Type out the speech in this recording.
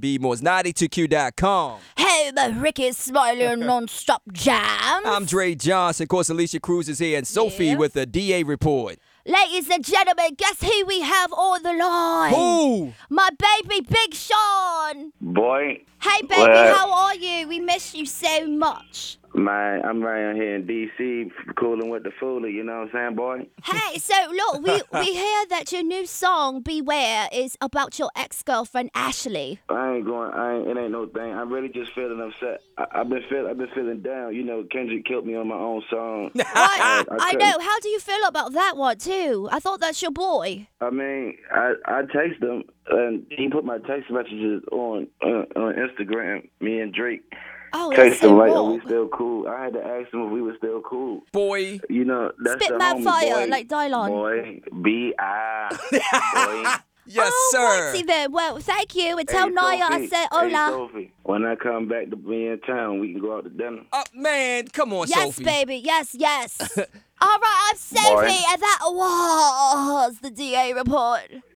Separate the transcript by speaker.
Speaker 1: B Moore's 92Q.com.
Speaker 2: Hey, the Ricky Smiley non-stop jam.
Speaker 1: I'm Dre Johnson. Of course, Alicia Cruz is here and Sophie
Speaker 2: Yeah.
Speaker 1: with the DA report.
Speaker 2: Ladies and gentlemen, guess who we have on the line?
Speaker 1: Who?
Speaker 2: My baby, Big Sean.
Speaker 3: Boy,
Speaker 2: Hey, baby,
Speaker 3: Well-
Speaker 2: how are you? We miss you so much.
Speaker 3: man, I'm right here in D.C. cooling with the foolie, you know what I'm saying, boy?
Speaker 2: Hey, so look, we hear that your new song, Beware, is about your ex-girlfriend, Ashley.
Speaker 3: It ain't no thing. I'm really just feeling upset. I've been feeling down. You know, Kendrick killed me on my own song.
Speaker 2: Right,
Speaker 3: I
Speaker 2: I
Speaker 3: couldn't-
Speaker 2: know. How do you feel about that one, too? I thought that's your boy.
Speaker 3: I mean, I text him, and he put my text messages on Instagram, me and Drake.
Speaker 2: Oh, that's
Speaker 3: Text
Speaker 2: so
Speaker 3: him like, are
Speaker 2: wrong.
Speaker 3: we still cool? I had to ask him if we were still cool.
Speaker 1: Boy.
Speaker 3: You know, that's
Speaker 2: Spit
Speaker 3: the
Speaker 2: mad
Speaker 3: homie,
Speaker 2: fire
Speaker 3: boy.
Speaker 2: like Dylon.
Speaker 3: Boy, B.I. Boy.
Speaker 1: Yes,
Speaker 2: Oh,
Speaker 1: sir.
Speaker 2: righty then. Well, thank you. And tell
Speaker 3: Hey,
Speaker 2: Naya I
Speaker 3: Sophie.
Speaker 2: said
Speaker 3: Hey,
Speaker 2: hola.
Speaker 3: Sophie, when I come back to be in town, we can go out to dinner.
Speaker 1: Man, come on,
Speaker 2: Yes,
Speaker 1: Sophie.
Speaker 2: baby. Yes, yes. All right, I'm Sophie,
Speaker 3: Boy.
Speaker 2: and that was the DA report.